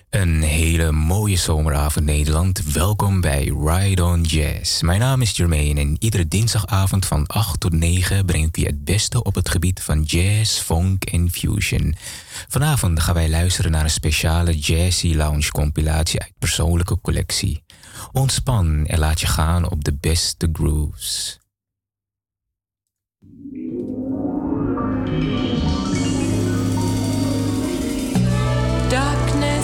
Een hele mooie zomeravond Nederland. Welkom bij Ride on Jazz. Mijn naam is Jermaine en iedere dinsdagavond van 8 tot 9 breng ik je het beste op het gebied van jazz, funk en fusion. Vanavond gaan wij luisteren naar een speciale Jazzy Lounge compilatie uit persoonlijke collectie. Ontspan en laat je gaan op de beste grooves. Darkness.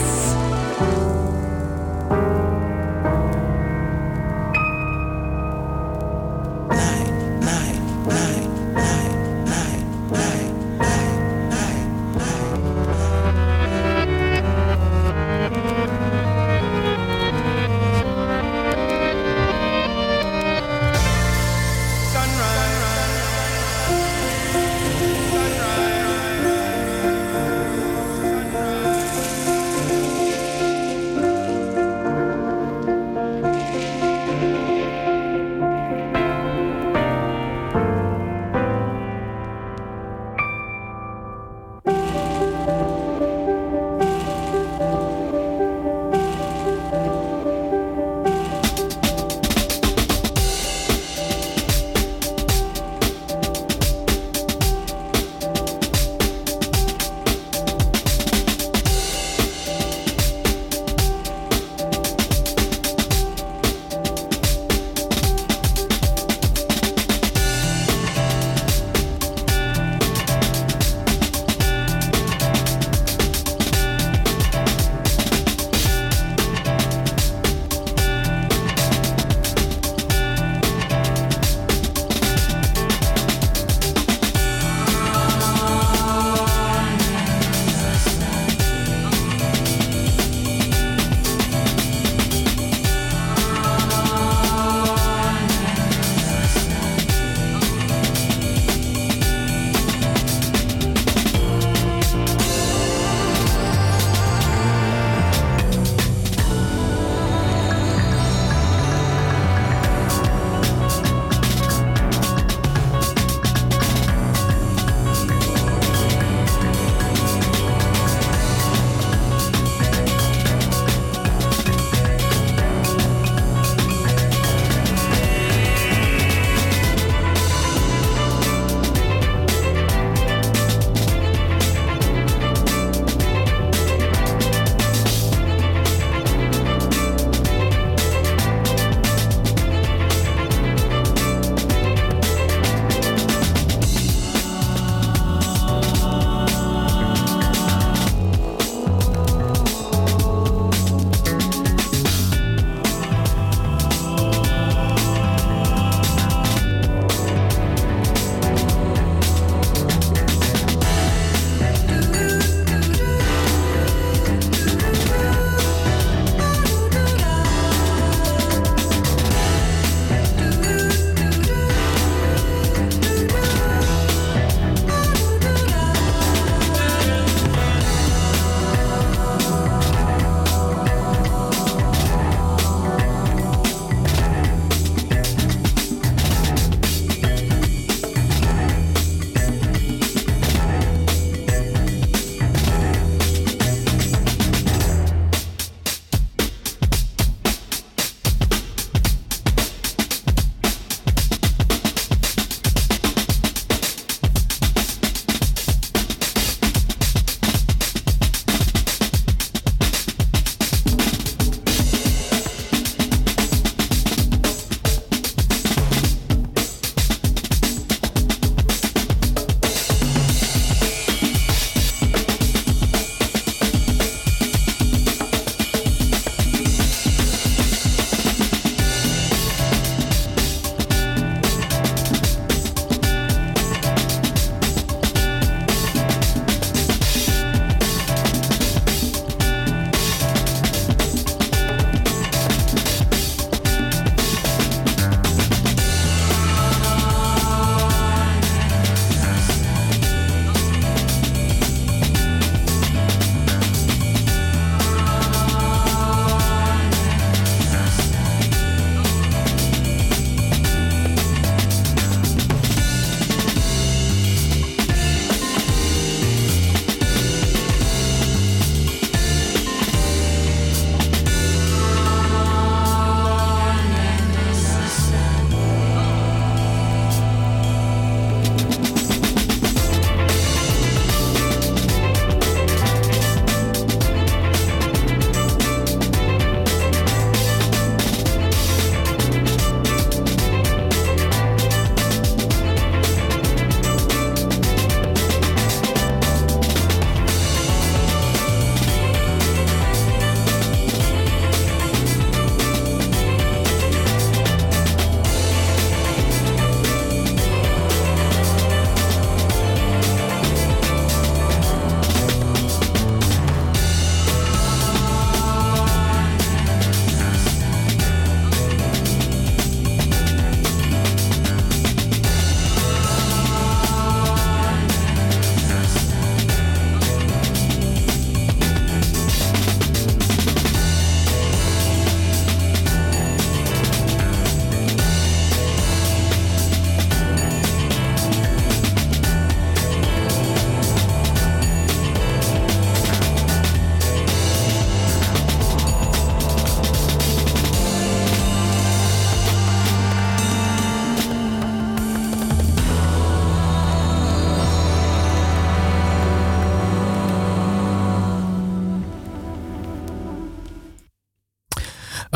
Sunrise.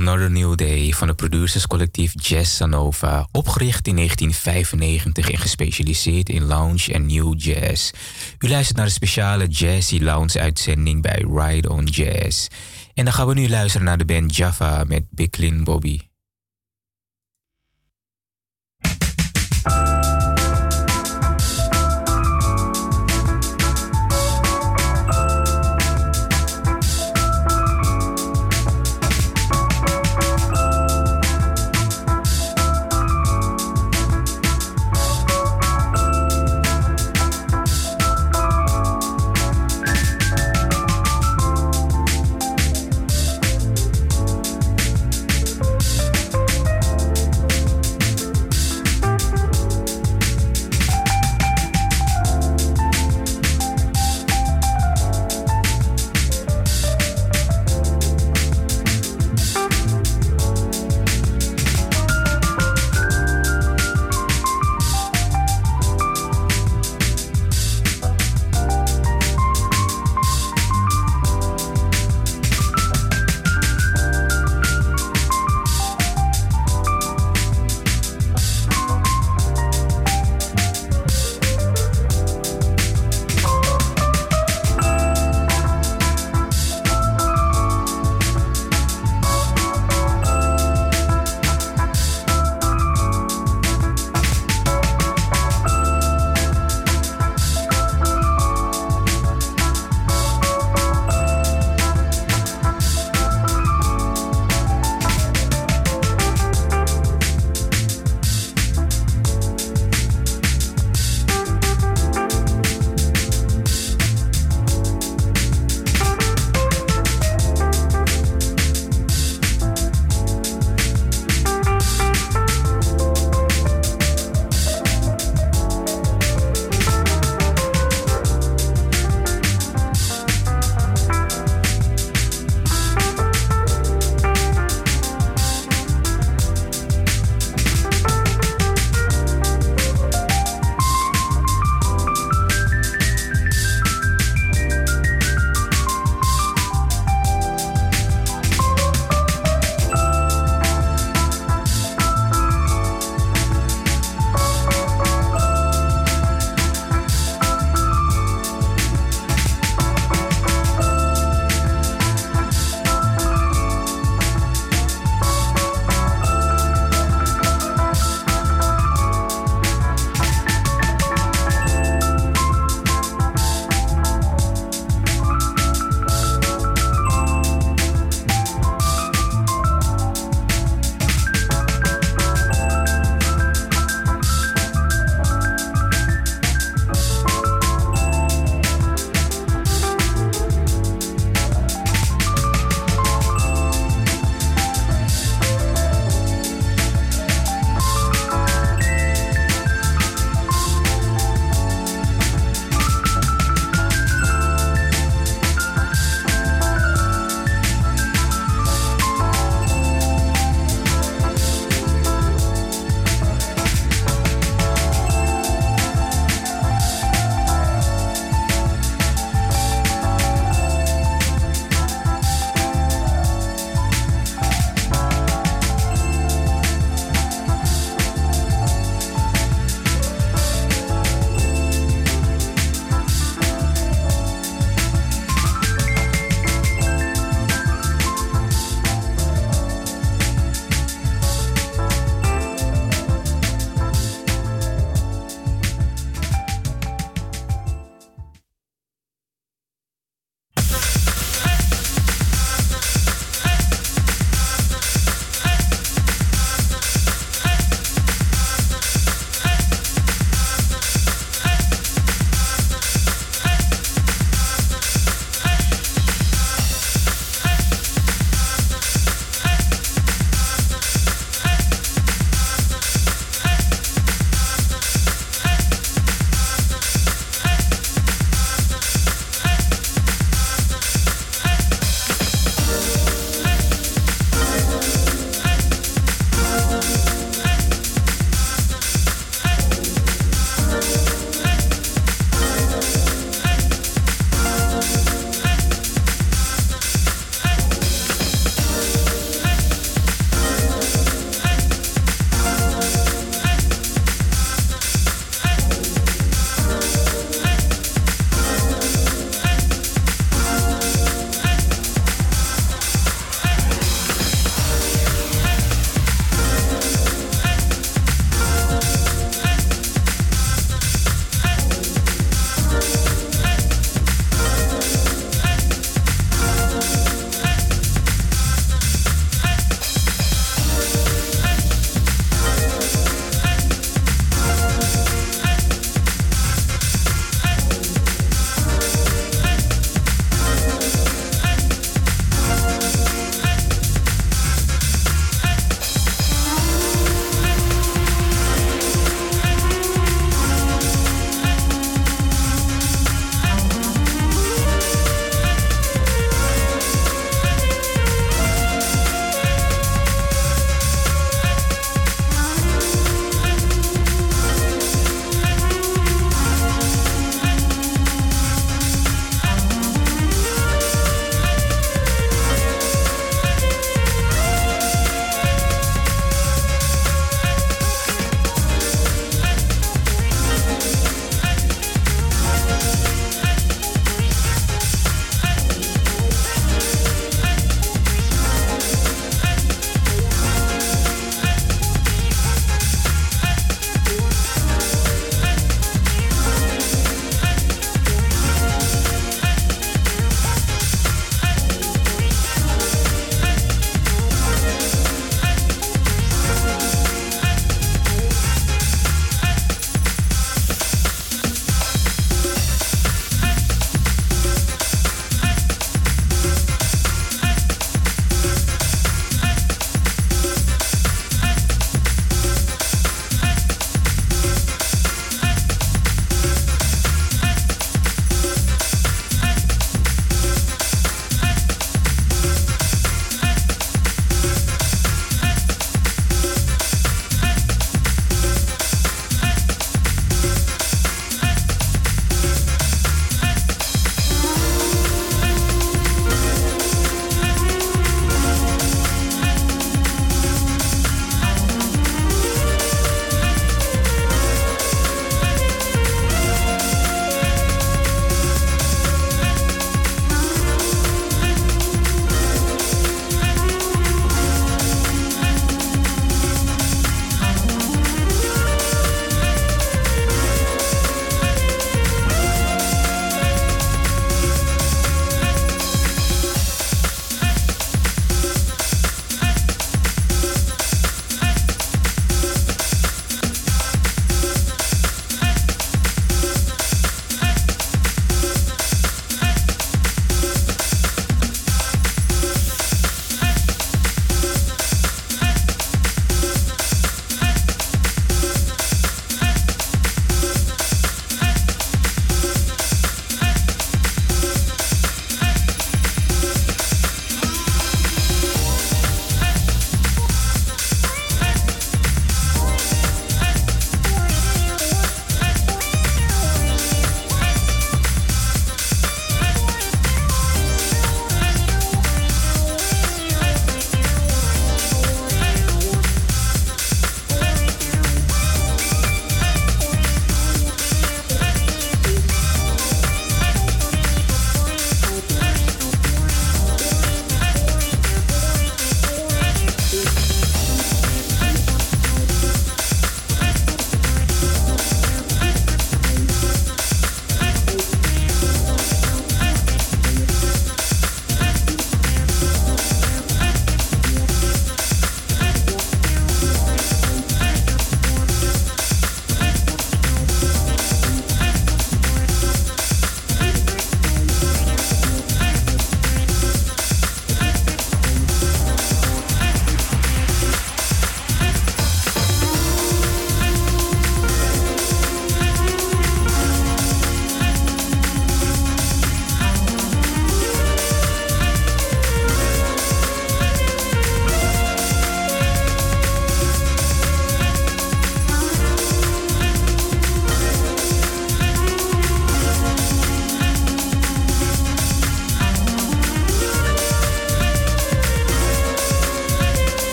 Another New Day van het producerscollectief Jazz Sanova, opgericht in 1995 en gespecialiseerd in lounge en new jazz. U luistert naar de speciale Jazzy Lounge uitzending bij Ride on Jazz. En dan gaan we nu luisteren naar de band Java met Bicklin Bobby.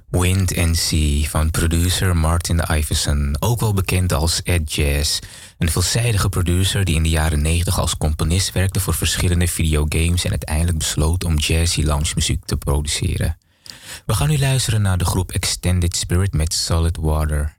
Wind and Sea van producer Martin Iveson, ook wel bekend als Ed Jazz. Een veelzijdige producer die in de jaren 90 als componist werkte voor verschillende videogames en uiteindelijk besloot om jazzy loungemuziek te produceren. We gaan nu luisteren naar de groep Extended Spirit met Solid Water.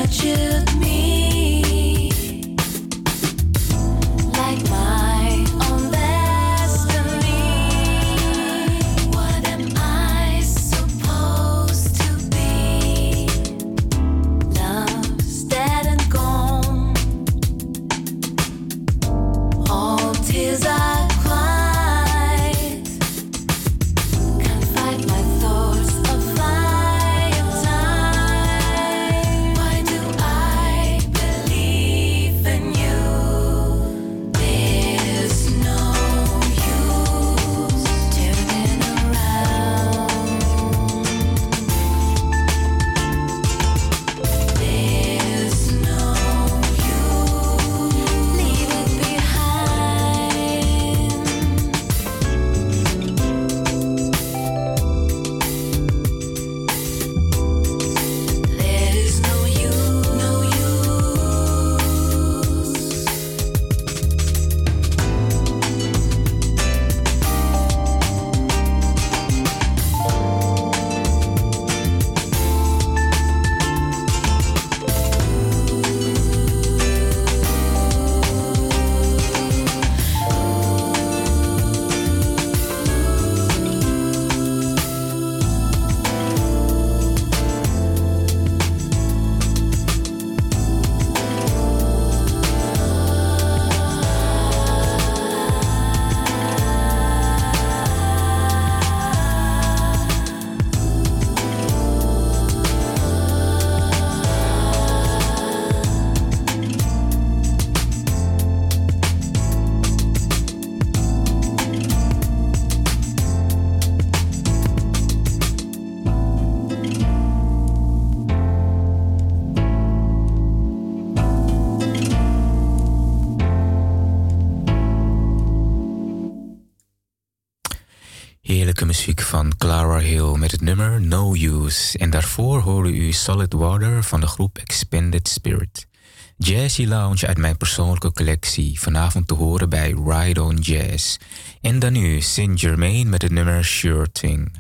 Heerlijke muziek van Clara Hill met het nummer No Use. En daarvoor hoorde u Solid Water van de groep Expanded Spirit. Jazzy Lounge uit mijn persoonlijke collectie. Vanavond te horen bij Ride on Jazz. En dan nu Saint Germain met het nummer Sure Thing.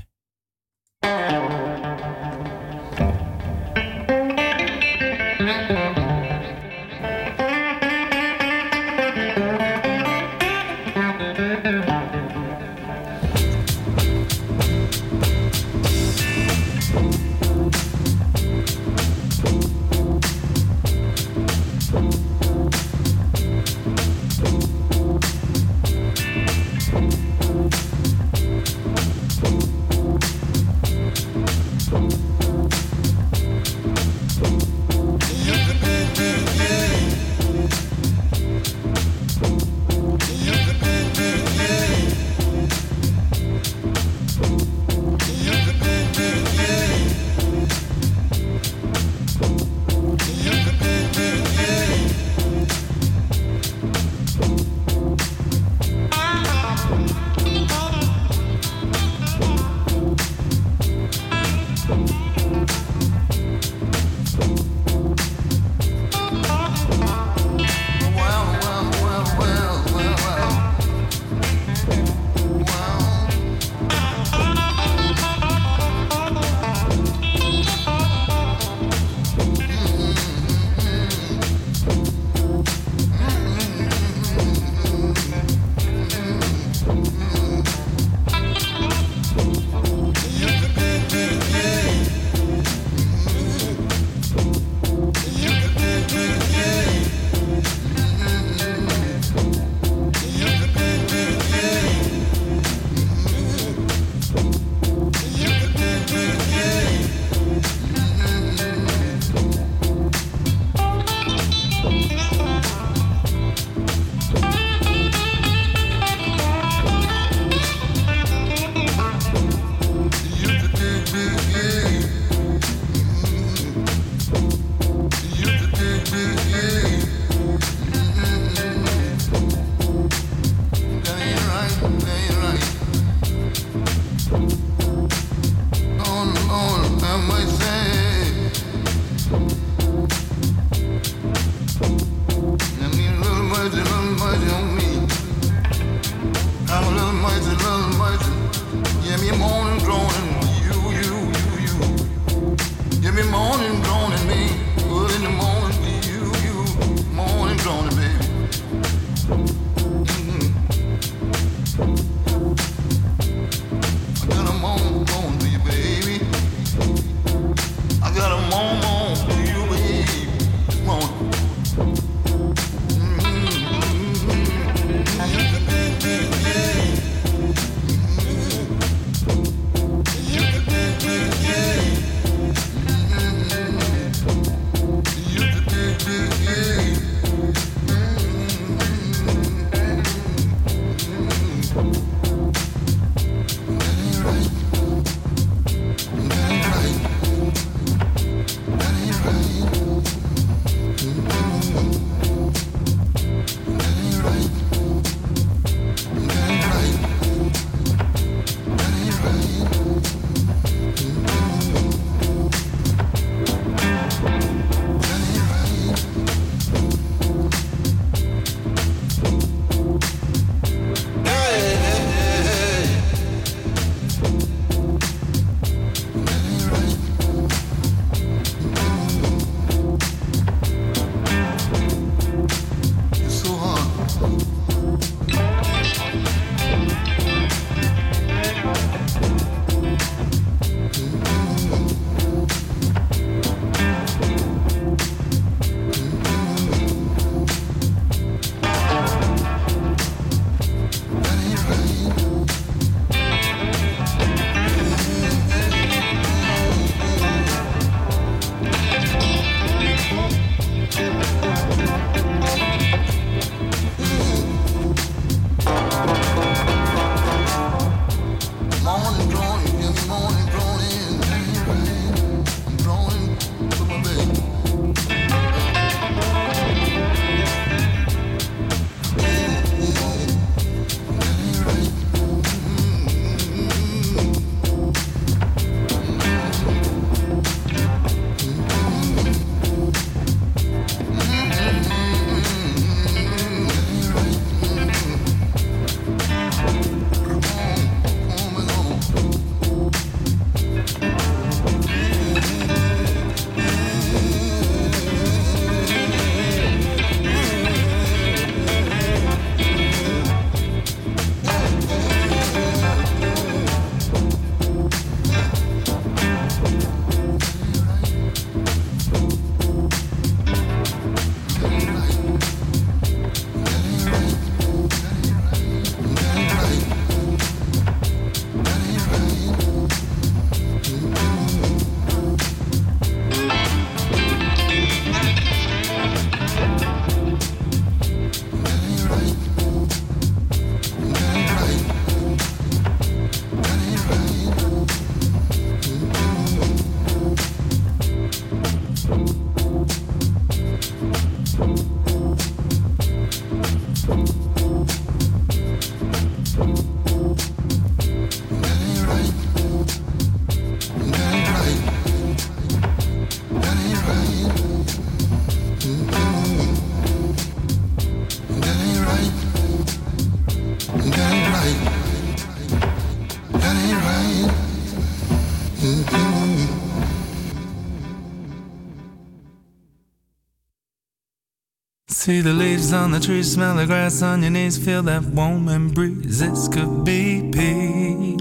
See the leaves on the tree, smell the grass on your knees, feel that warm and breeze. This could be peace.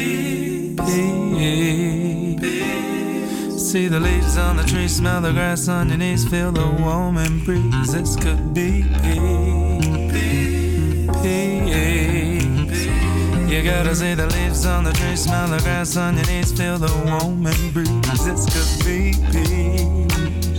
See the leaves on the tree, smell the grass on your knees, feel the warm and breeze. This could be peace. You gotta see the leaves on the tree, smell the grass on your knees, feel the warm and breeze. This could be peace.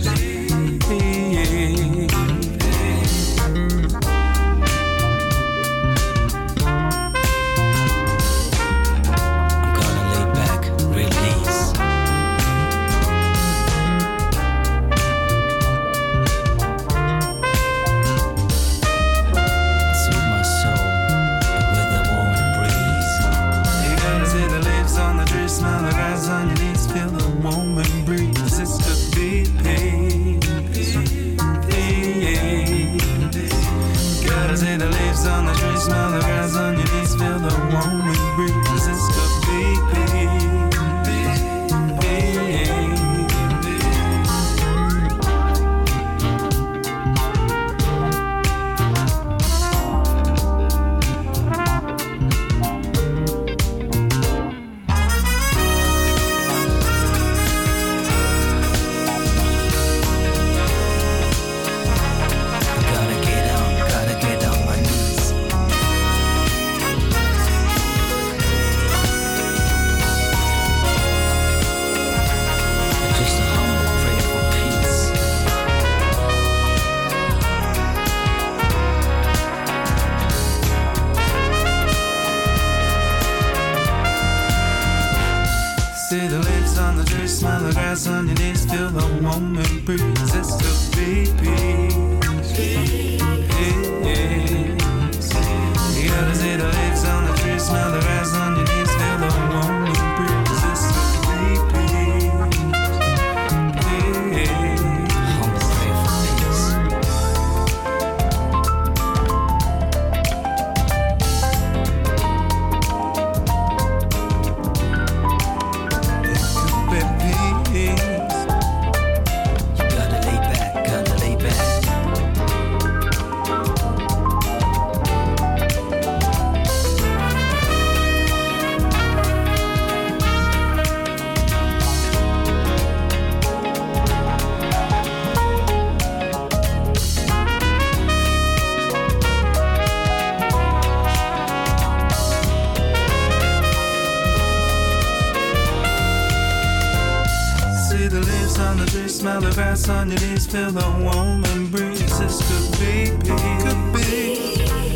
Feel the warm and breeze. This could be peace. Could be.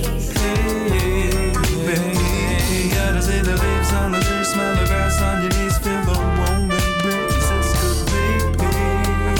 You gotta see the leaves on the tree, smell the grass on your knees, feel the warm and breeze. This could be peace.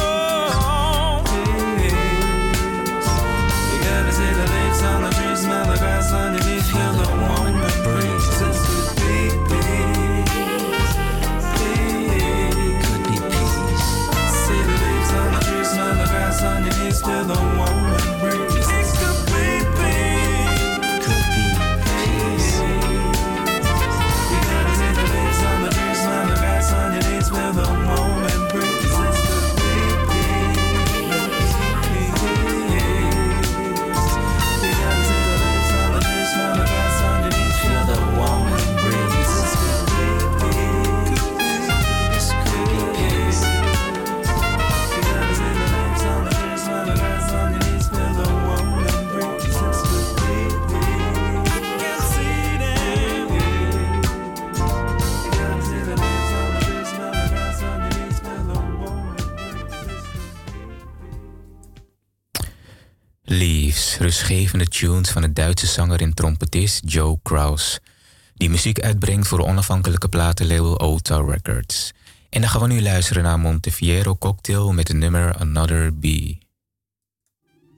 You gotta see the leaves on the tree, smell the grass on your knees, feel the warm and breeze. This could be peace. Could be peace. See the leaves on the tree, smell the grass on your knees, feel the warm and breeze. This could be peace. Could be peace. You gotta see the leaves on the tree, smell the grass on your knees, feel the warm and breeze. This could be peace. You gotta see the leaves on the tree, smell the grass on your knees, feel the warm and breeze. This could be peace. This could be peace. You gotta see the leaves on the tree, smell the grass on your knees, feel the warm and breeze. This could be peace. You can see them. You gotta see the leaves on the tree, smell the grass on your knees, feel the warm and breeze. Leaves, rustgevende tunes van de Duitse zanger en trompetist Joe Kraus, die muziek uitbrengt voor onafhankelijke platenlabel Ota Records. En dan gaan we nu luisteren naar Montefiero Cocktail met het nummer Another Bee.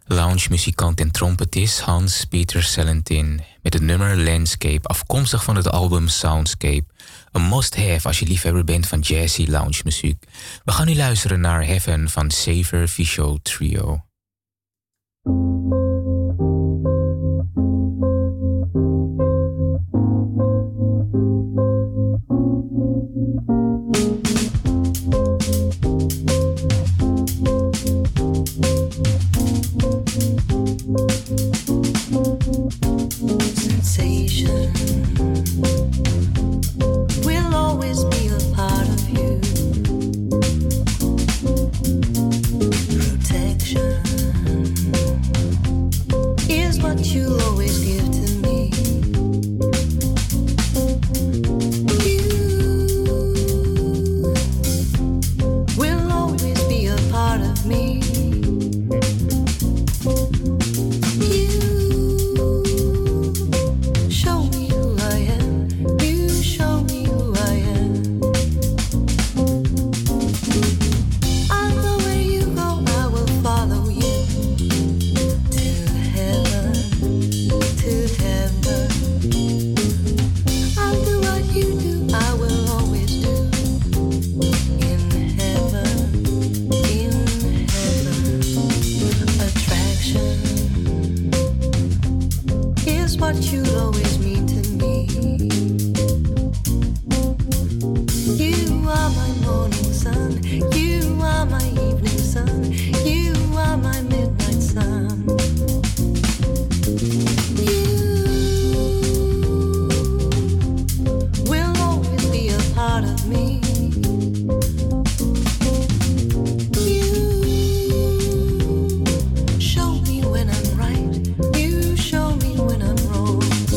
Lounge-muzikant en trompetist Hans-Peter Celentin met het nummer Landscape, afkomstig van het album Soundscape. Een must-have als je liefhebber bent van jazzy lounge-muziek. We gaan nu luisteren naar Heaven van Xavier Fichot Trio. Sensation will always be a part of you. Protection is what you'll always give to me. You will always be a part of me. What you always mean to me. You are my morning sun. You are my evening sun. You are my midnight sun. You will always be a part of me. You show me when I'm right. You show me when I'm wrong.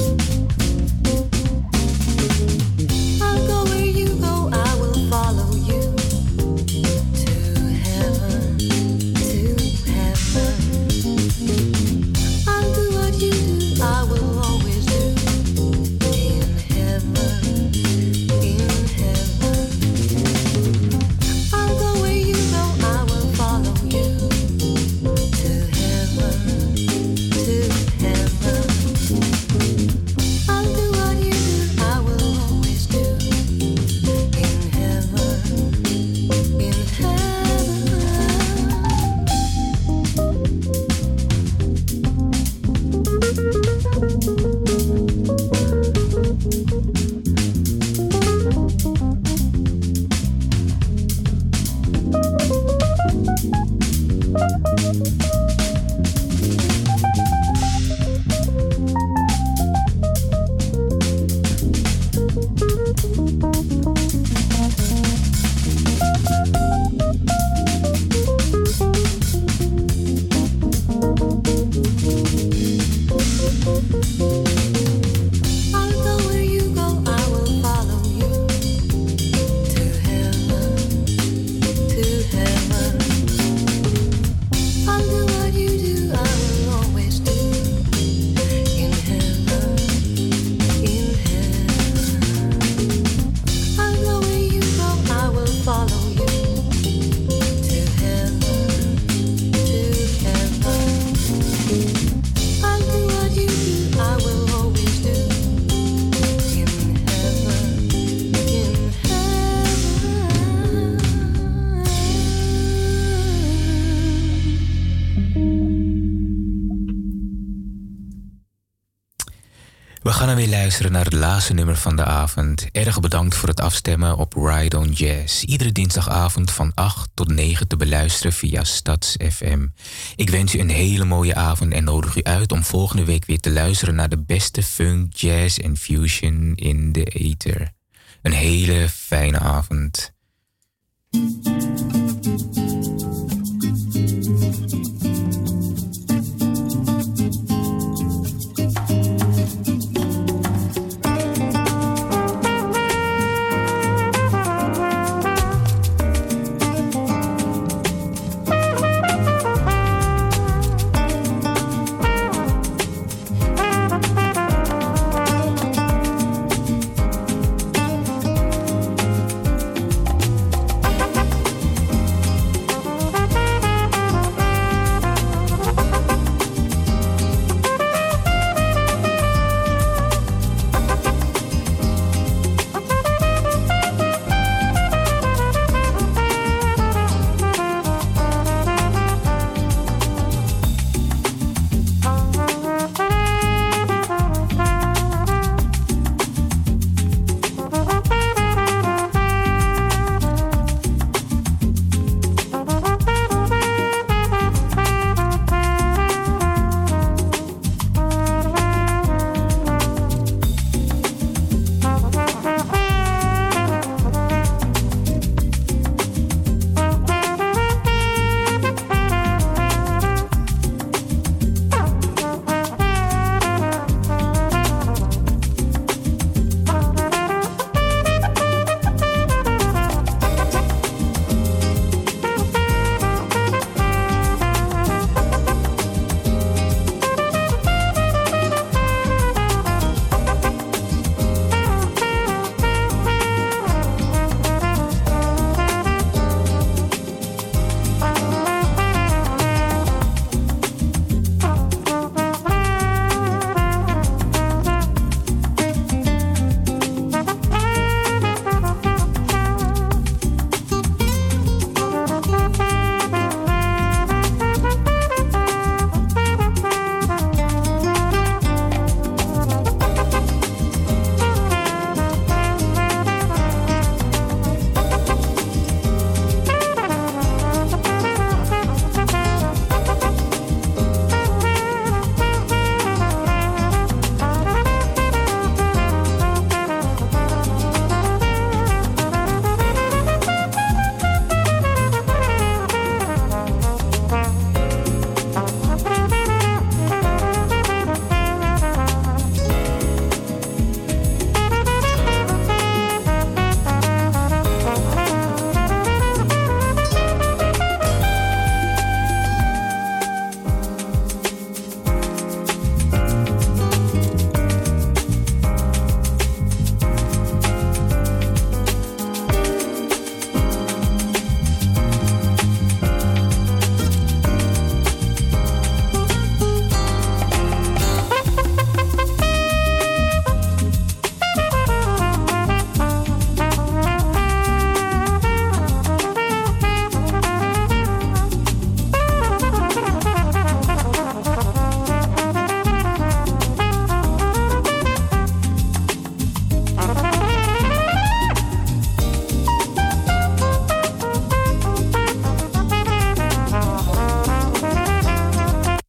We gaan dan weer luisteren naar het laatste nummer van de avond. Erg bedankt voor het afstemmen op Ride on Jazz. Iedere dinsdagavond van 8 tot 9 te beluisteren via Stads FM. Ik wens u een hele mooie avond en nodig u uit om volgende week weer te luisteren naar de beste funk, jazz en fusion in de ether. Een hele fijne avond.